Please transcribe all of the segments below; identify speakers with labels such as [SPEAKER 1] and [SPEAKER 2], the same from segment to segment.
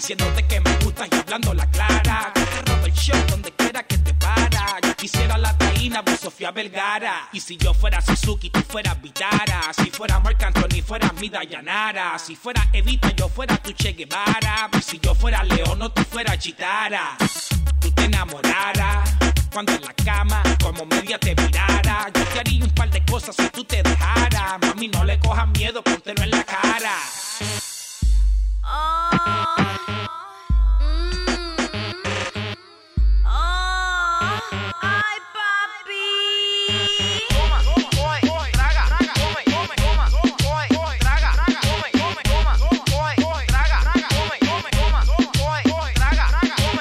[SPEAKER 1] diciéndote que me gustas y hablando la clara. Que te robo el show donde quiera que te para. Yo quisiera la taína, vos Sofía Vergara. Y si yo fuera Suzuki, tú fueras Vitara. Si fuera Marc Anthony, fueras mi Dayanara. Si fuera Evita, yo fuera tu Che Guevara. Y si yo fuera León, no tú fueras Chitara. Tú te enamoraras cuando en la cama como media te mirara. Yo te haría un par de cosas si tú te dejaras. Mami, no le cojas miedo, póntelo en la cara.
[SPEAKER 2] Ay, papi.
[SPEAKER 3] Toma, come, traga, come, toma, come, traga, come, toma, traga, come, traga, come, traga, come, traga,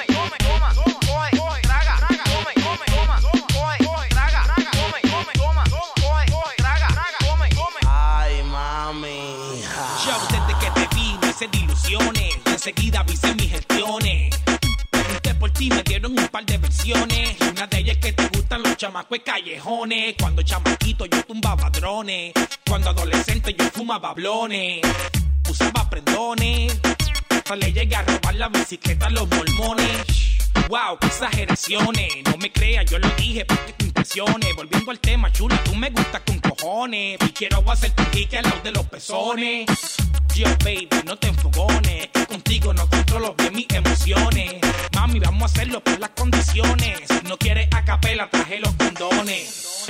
[SPEAKER 3] ay, mami.
[SPEAKER 1] Yo desde que te vi me hice de ilusiones. Y enseguida avisé mis gestiones. Pregunté por ti, me dieron un par de versiones. Y una de ellas es que te gustan los chamacos de callejones. Cuando chamaquito yo tumbaba drones. Cuando adolescente yo fumaba blones. Usaba prendones. Hasta le llegué a robar la bicicleta a los mormones. Wow, qué exageraciones. No me creas, yo lo dije porque te impresiones. Volviendo al tema, chula, tú me gustas con cojones. Y quiero hacer tu jique al lado de los pezones. Yo, baby, no te enfogones. Que contigo no controlo bien mis emociones. Mami, vamos a hacerlo por las condiciones. Si no quieres a capela, traje los condones.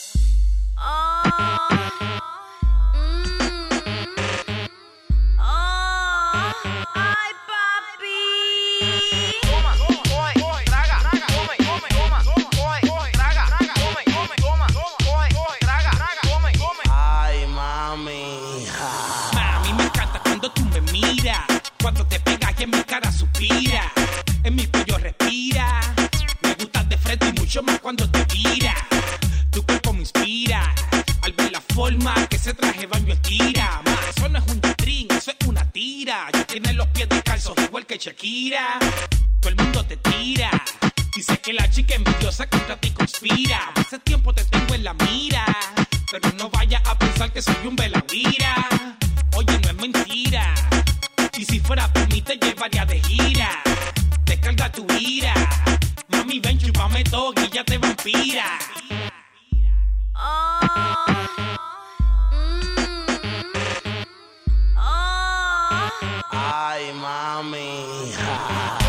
[SPEAKER 2] Ay, papi.
[SPEAKER 3] Toma, come, traga, come, traga, come, traga, come. Ay, mami.
[SPEAKER 1] Mami, me encanta cuando tú me miras. Cuando te pegas y en mi cara suspira. En mi cuello respira. Me gustas de frente y mucho más cuando te giras. Tu cuerpo me inspira. Al ver la forma que ese traje baño estira. Ma, eso no es un string, eso es una tira. Ya tienes los pies descalzos igual que Shakira. Todo el mundo te tira. Dice que la chica envidiosa contra ti conspira. Hace tiempo te tengo en la mira. Pero no vayas a pensar que soy un veladira. Oye, no es mentira. Y si fuera por mí te llevaría de gira. Descarga tu ira. Mami, ven, chúpame todo y ya te vampira.
[SPEAKER 3] Ay, mami.